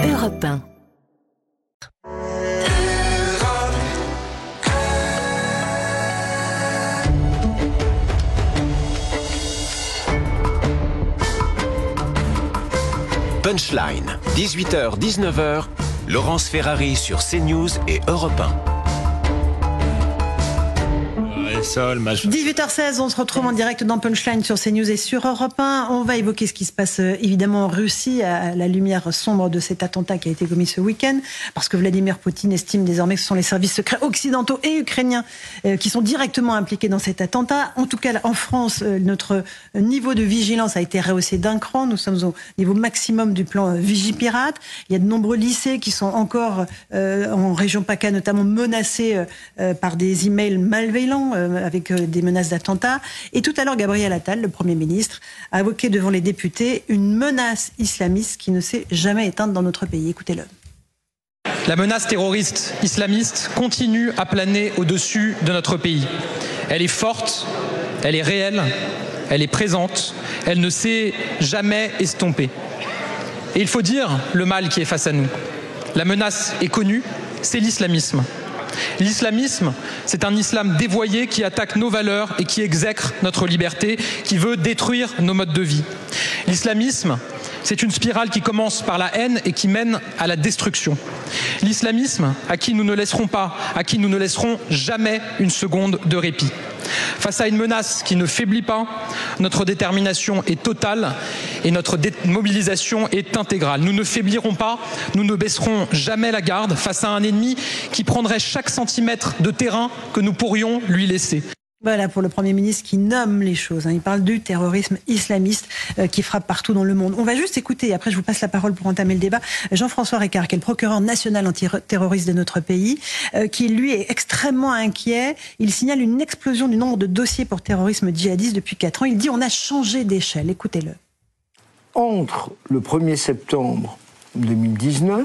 Europe 1. Punchline, 18h, 19h, Laurence Ferrari sur CNews et Europe 1. 18h16, on se retrouve en direct dans Punchline sur CNews et sur Europe 1. On va évoquer ce qui se passe évidemment en Russie à la lumière sombre de cet attentat qui a été commis ce week-end, parce que Vladimir Poutine estime désormais que ce sont les services secrets occidentaux et ukrainiens qui sont directement impliqués dans cet attentat. En tout cas, en France, notre niveau de vigilance a été rehaussé d'un cran. Nous sommes au niveau maximum du plan Vigipirate. Il y a de nombreux lycées qui sont encore en région PACA notamment menacés par des emails malveillants avec des menaces d'attentats. Et tout à l'heure, Gabriel Attal, le Premier ministre, a évoqué devant les députés une menace islamiste qui ne s'est jamais éteinte dans notre pays. Écoutez-le. La menace terroriste islamiste continue à planer au-dessus de notre pays. Elle est forte, elle est réelle, elle est présente, elle ne s'est jamais estompée. Et il faut dire le mal qui est face à nous. La menace est connue, c'est l'islamisme. L'islamisme, c'est un islam dévoyé qui attaque nos valeurs et qui exècre notre liberté, qui veut détruire nos modes de vie. L'islamisme, c'est une spirale qui commence par la haine et qui mène à la destruction. L'islamisme, à qui nous ne laisserons pas, à qui nous ne laisserons jamais une seconde de répit. Face à une menace qui ne faiblit pas, notre détermination est totale et notre mobilisation est intégrale. Nous ne faiblirons pas, nous ne baisserons jamais la garde face à un ennemi qui prendrait chaque centimètre de terrain que nous pourrions lui laisser. Voilà pour le Premier ministre qui nomme les choses. Il parle du terrorisme islamiste qui frappe partout dans le monde. On va juste écouter, et après je vous passe la parole pour entamer le débat, Jean-François Récart, qui est le procureur national antiterroriste de notre pays, qui lui est extrêmement inquiet. Il signale une explosion du nombre de dossiers pour terrorisme djihadiste depuis 4 ans. Il dit on a changé d'échelle. Écoutez-le. Entre le 1er septembre 2019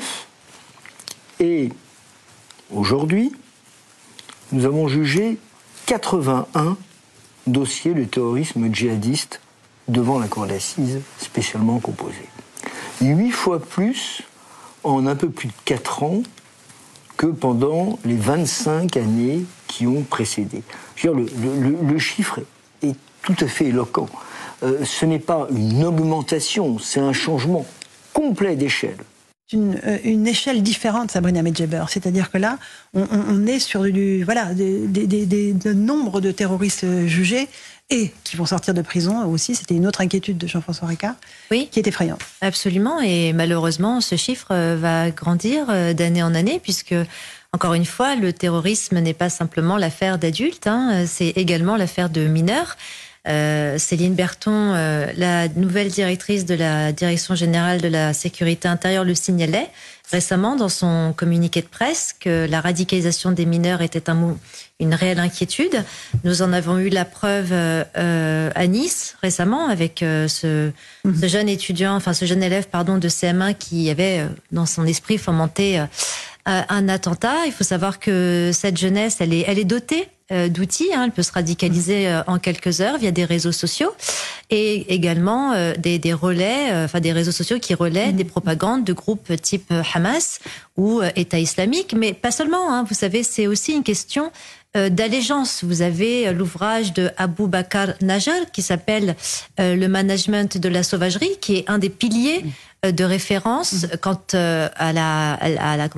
et aujourd'hui, nous avons jugé 81 dossiers de terrorisme djihadiste devant la cour d'assises spécialement composée. 8 fois plus en un peu plus de 4 ans que pendant les 25 années qui ont précédé. Je veux dire, le chiffre est tout à fait éloquent. Ce n'est pas une augmentation, c'est un changement complet d'échelle. Une échelle différente, Sabrina Medjeber. C'est-à-dire que là, on est sur des nombres de terroristes jugés et qui vont sortir de prison aussi. C'était une autre inquiétude de Jean-François Récart, qui est effrayante. Absolument, et malheureusement, ce chiffre va grandir d'année en année, puisque, encore une fois, le terrorisme n'est pas simplement l'affaire d'adultes, c'est également l'affaire de mineurs. Céline Berthon, la nouvelle directrice de la Direction générale de la sécurité intérieure, le signalait récemment dans son communiqué de presse que la radicalisation des mineurs était une réelle inquiétude. Nous en avons eu la preuve à Nice récemment avec ce jeune étudiant, enfin ce jeune élève de CM1 qui avait dans son esprit fomenté un attentat. Il faut savoir que cette jeunesse, elle est dotée d'outils. Elle peut se radicaliser en quelques heures via des réseaux sociaux et également des relais, des réseaux sociaux qui relaient des propagandes de groupes type Hamas ou État islamique, mais pas seulement. Vous savez, c'est aussi une question d'allégeance. Vous avez l'ouvrage de Abou Bakr Najar qui s'appelle Le management de la sauvagerie, qui est un des piliers de référence quant à la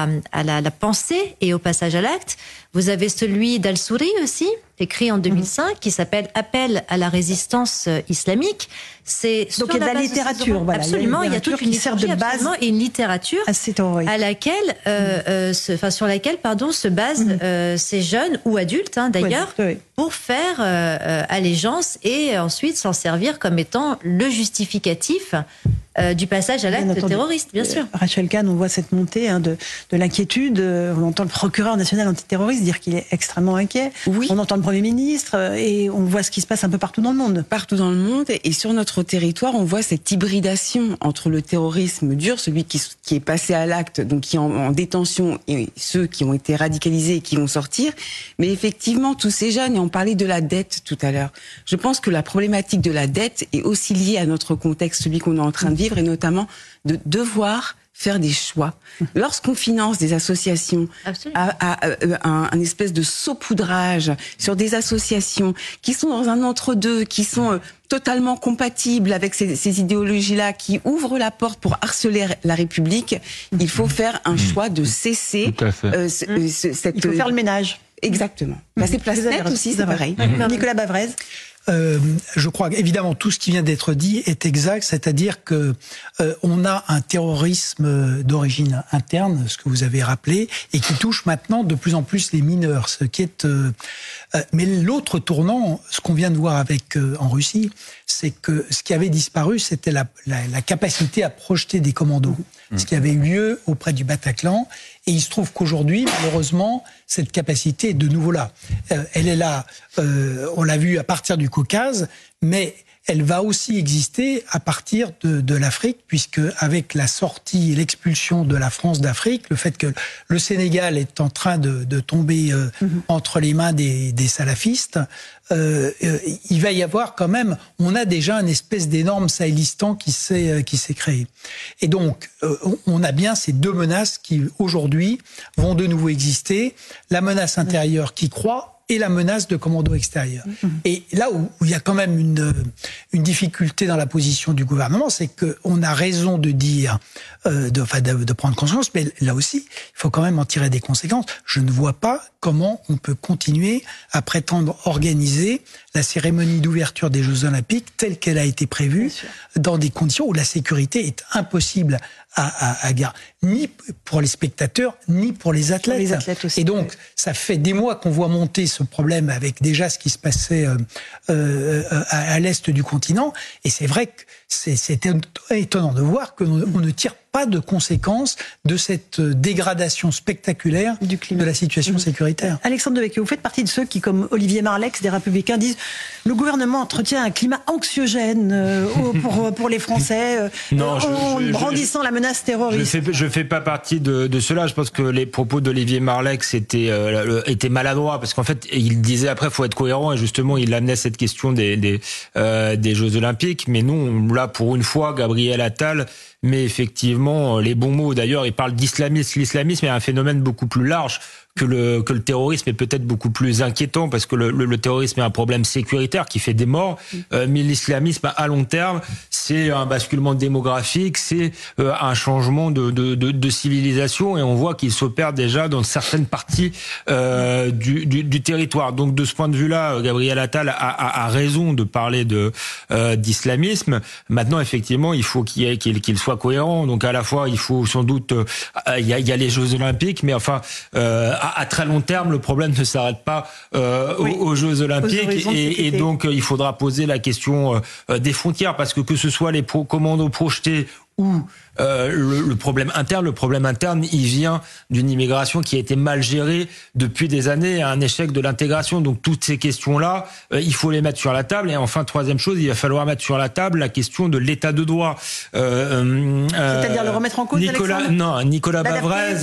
pensée et au passage à l'acte. Vous avez celui d'Al-Souri aussi, écrit en 2005, qui s'appelle Appel à la résistance islamique. Donc il y a de la littérature, voilà. Absolument, il y a toute une qui sert de base et une littérature à laquelle, sur laquelle, se basent ces jeunes ou adultes, d'ailleurs, pour faire allégeance et ensuite s'en servir comme étant le justificatif du passage à l'acte terroriste, bien sûr. Rachel Kahn, on voit cette montée de l'inquiétude. On entend le procureur national antiterroriste dire qu'il est extrêmement inquiet. Oui. On entend le Premier ministre et on voit ce qui se passe un peu partout dans le monde. Partout dans le monde, et sur notre territoire, on voit cette hybridation entre le terrorisme dur, celui qui est passé à l'acte, donc qui est en détention, et ceux qui ont été radicalisés et qui vont sortir. Mais effectivement, tous ces jeunes, et on parlait de la dette tout à l'heure, je pense que la problématique de la dette est aussi liée à notre contexte, celui qu'on est en train de vivre, et notamment de devoir faire des choix. Lorsqu'on finance des associations à un espèce de saupoudrage sur des associations qui sont dans un entre-deux, qui sont totalement compatibles avec ces idéologies-là, qui ouvrent la porte pour harceler la République, il faut faire un choix de cesser cette... Il faut faire le ménage. Exactement. C'est Place Nette aussi, c'est pareil. Nicolas Bavrez. Je crois qu'évidemment tout ce qui vient d'être dit est exact, c'est-à-dire que on a un terrorisme d'origine interne, ce que vous avez rappelé, et qui touche maintenant de plus en plus les mineurs, ce qui est. Mais l'autre tournant, ce qu'on vient de voir avec en Russie, c'est que ce qui avait disparu, c'était la capacité à projeter des commandos, ce qui avait eu lieu auprès du Bataclan. Et il se trouve qu'aujourd'hui, malheureusement, cette capacité est de nouveau là. Elle est là, on l'a vu à partir du Caucase, mais elle va aussi exister à partir de l'Afrique, puisque avec la sortie et l'expulsion de la France d'Afrique, le fait que le Sénégal est en train de tomber entre les mains des salafistes, il va y avoir quand même, on a déjà une espèce d'énorme sahélistan qui s'est créé. Et donc, on a bien ces deux menaces qui, aujourd'hui, vont de nouveau exister. La menace intérieure qui croît, et la menace de commando extérieur. Et là où il y a quand même une difficulté dans la position du gouvernement, c'est qu'on a raison de dire, de prendre conscience, mais là aussi, il faut quand même en tirer des conséquences. Je ne vois pas comment on peut continuer à prétendre organiser la cérémonie d'ouverture des Jeux Olympiques telle qu'elle a été prévue, dans des conditions où la sécurité est impossible à garder, ni pour les spectateurs, ni pour les athlètes. Les athlètes aussi, et donc, ça fait des mois qu'on voit monter ce problème avec déjà ce qui se passait à l'est du continent. Et c'est vrai que c'est étonnant de voir qu'on ne tire pas de conséquences de cette dégradation spectaculaire du climat, de la situation sécuritaire. Alexandre Devecchio, vous faites partie de ceux qui, comme Olivier Marleix des Républicains, disent le gouvernement entretient un climat anxiogène pour les Français, en brandissant la menace terroriste. Je fais pas partie de cela. Je pense que les propos d'Olivier Marleix étaient maladroits, parce qu'en fait, il disait après, faut être cohérent, et justement, il amenait cette question des Jeux Olympiques. Mais nous, là, pour une fois, Gabriel Attal met effectivement les bons mots. D'ailleurs, il parle d'islamisme. L'islamisme est un phénomène beaucoup plus large que le terrorisme, est peut-être beaucoup plus inquiétant, parce que le terrorisme est un problème sécuritaire qui fait des morts, mais l'islamisme à long terme, c'est un basculement démographique, c'est un changement de civilisation, et on voit qu'il s'opère déjà dans certaines parties du territoire. Donc de ce point de vue-là, Gabriel Attal a raison de parler d'islamisme. Maintenant, effectivement, il faut qu'il soit cohérent. Donc à la fois, il faut sans doute, il y a les Jeux Olympiques, mais enfin à très long terme, le problème ne s'arrête pas aux Jeux Olympiques, et donc il faudra poser la question des frontières, parce que ce soit les commandos projetés ou le problème interne, il vient d'une immigration qui a été mal gérée depuis des années, un échec de l'intégration. Donc toutes ces questions-là, il faut les mettre sur la table. Et enfin, troisième chose, il va falloir mettre sur la table la question de l'état de droit. C'est-à-dire le remettre en cause, Nicolas Bavrez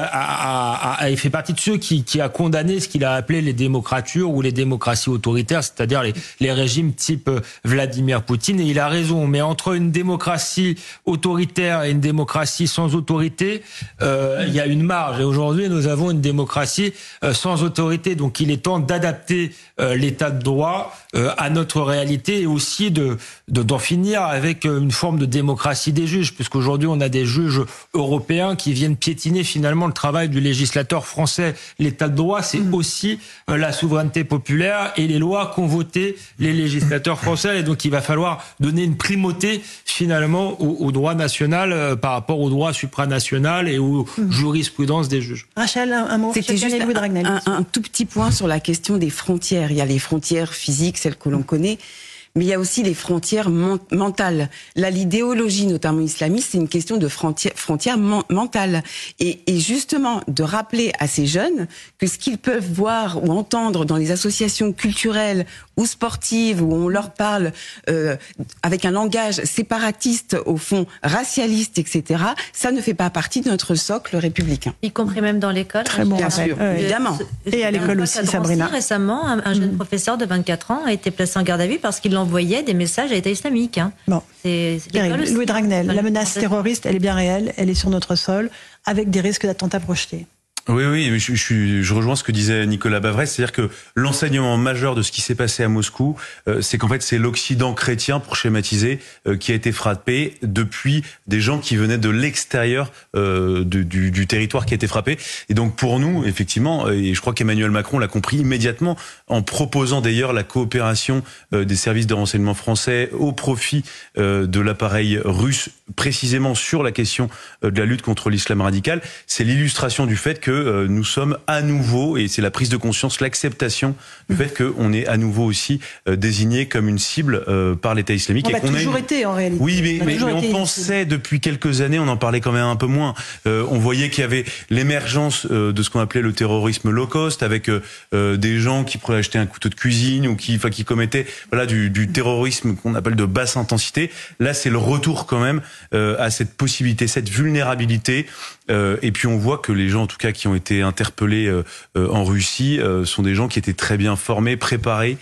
il fait partie de ceux qui a condamné ce qu'il a appelé les démocratures ou les démocraties autoritaires, c'est-à-dire les régimes type Vladimir Poutine. Et il a raison, mais entre une démocratie autoritaire et une démocratie sans autorité, il y a une marge. Et aujourd'hui, nous avons une démocratie sans autorité. Donc, il est temps d'adapter l'état de droit à notre réalité, et aussi d'en finir avec une forme de démocratie des juges, puisqu'aujourd'hui, on a des juges européens qui viennent piétiner finalement le travail du législateur français. L'état de droit, c'est aussi la souveraineté populaire et les lois qu'ont votées les législateurs français. Et donc, il va falloir donner une primauté finalement au droit national par rapport au droit supranational et aux jurisprudences des juges. Rachel, un mot. C'était juste un tout petit point sur la question des frontières. Il y a les frontières physiques, celles que l'on connaît, mais il y a aussi les frontières mentales. Là, l'idéologie, notamment islamiste, c'est une question de frontières mentales. Et justement, de rappeler à ces jeunes que ce qu'ils peuvent voir ou entendre dans les associations culturelles ou sportives, où on leur parle avec un langage séparatiste, au fond racialiste, etc., ça ne fait pas partie de notre socle républicain. Y compris même dans l'école. Très bon Bien rappel. sûr, évidemment. Et à l'école aussi, Sabrina. Récemment, un jeune professeur de 24 ans a été placé en garde à vue parce qu'il envoyait des messages à l'État islamique. Bon. C'est Terrible. Louis Dragnel, la menace français. terroriste, elle est bien réelle, elle est sur notre sol, avec des risques d'attentats projetés. Oui, je rejoins ce que disait Nicolas Bavret, c'est-à-dire que l'enseignement majeur de ce qui s'est passé à Moscou, c'est qu'en fait c'est l'Occident chrétien, pour schématiser, qui a été frappé depuis des gens qui venaient de l'extérieur du territoire qui a été frappé. Et donc pour nous, effectivement, et je crois qu'Emmanuel Macron l'a compris immédiatement, en proposant d'ailleurs la coopération des services de renseignement français au profit de l'appareil russe, précisément sur la question de la lutte contre l'islam radical, c'est l'illustration du fait que nous sommes à nouveau, et c'est la prise de conscience, l'acceptation du fait qu'on est à nouveau aussi désigné comme une cible par l'État islamique. On l'a toujours été en réalité. Oui, mais on pensait depuis quelques années, on en parlait quand même un peu moins. On voyait qu'il y avait l'émergence de ce qu'on appelait le terrorisme low cost, avec des gens qui pourraient acheter un couteau de cuisine ou qui commettaient du terrorisme qu'on appelle de basse intensité. Là, c'est le retour quand même à cette possibilité, cette vulnérabilité. Et puis on voit que les gens, en tout cas, qui ont été interpellés en Russie, sont des gens qui étaient très bien formés, préparés.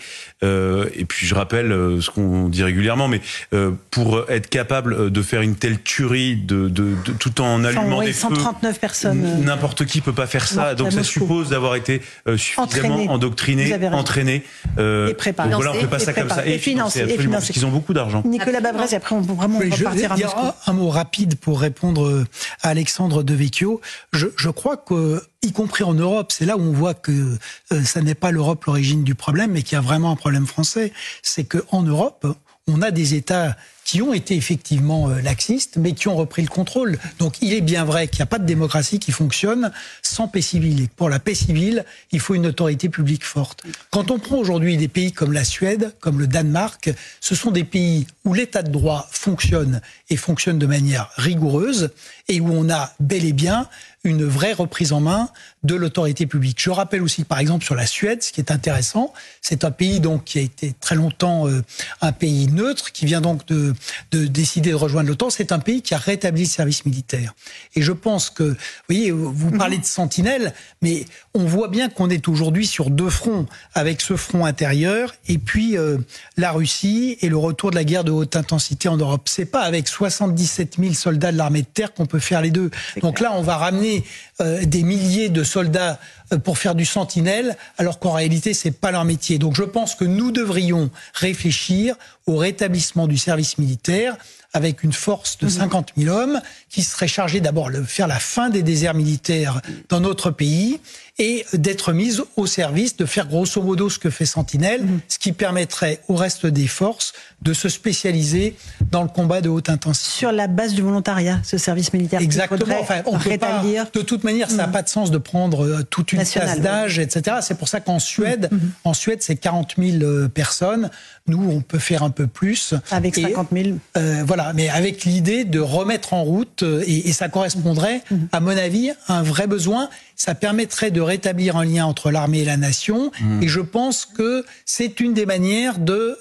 Et puis je rappelle ce qu'on dit régulièrement, mais pour être capable de faire une telle tuerie, tout en allumant des feux, 139 personnes. N'importe qui peut pas faire ça. Donc ça suppose d'avoir été suffisamment endoctriné, entraîné et préparé. Donc voilà, on ne fait pas ça comme ça. Et financé. Parce qu'ils ont beaucoup d'argent. Nicolas Bavret, et après on peut vraiment repartir à Moscou. Un mot rapide pour répondre à Alexandre Devecchio. Je crois que, y compris en Europe, c'est là où on voit que ça n'est pas l'Europe l'origine du problème, mais qu'il y a vraiment un problème français. C'est qu'en Europe, on a des États qui ont été effectivement laxistes, mais qui ont repris le contrôle. Donc il est bien vrai qu'il n'y a pas de démocratie qui fonctionne sans paix civile. Et pour la paix civile, il faut une autorité publique forte. Quand on prend aujourd'hui des pays comme la Suède, comme le Danemark, ce sont des pays où l'état de droit fonctionne et fonctionne de manière rigoureuse et où on a bel et bien une vraie reprise en main de l'autorité publique. Je rappelle aussi, par exemple, sur la Suède, ce qui est intéressant, c'est un pays donc qui a été très longtemps un pays neutre, qui vient donc de décider de rejoindre l'OTAN. C'est un pays qui a rétabli le service militaire. Et je pense que, vous voyez, vous parlez de sentinelle, mais on voit bien qu'on est aujourd'hui sur deux fronts, avec ce front intérieur et puis la Russie et le retour de la guerre de haute intensité en Europe. C'est pas avec 77 000 soldats de l'armée de terre qu'on peut faire les deux. Donc là, on va ramener des milliers de soldats pour faire du sentinelle, alors qu'en réalité, c'est pas leur métier. Donc je pense que nous devrions réfléchir au rétablissement du service militaire avec une force de 50 000 hommes qui serait chargée d'abord de faire la fin des déserts militaires dans notre pays et d'être mise au service de faire grosso modo ce que fait Sentinelle, ce qui permettrait au reste des forces de se spécialiser dans le combat de haute intensité. Sur la base du volontariat, ce service militaire. Exactement. Enfin, on peut pas, de toute manière, ça n'a pas de sens de prendre toute une classe d'âge, etc. C'est pour ça qu'en Suède, c'est 40 000 personnes. Nous, on peut faire un peu plus. Avec 50 000. Voilà, mais avec l'idée de remettre en route, et ça correspondrait, à mon avis, à un vrai besoin. Ça permettrait de rétablir un lien entre l'armée et la nation. Et je pense que c'est une des manières de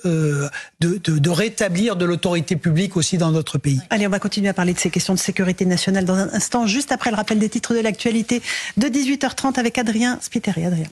rétablir de l'autorité publique aussi dans notre pays. Allez, on va continuer à parler de ces questions de sécurité nationale dans un instant, juste après le rappel des titres de l'actualité de 18h30 avec Adrien Spiteri. Adrien.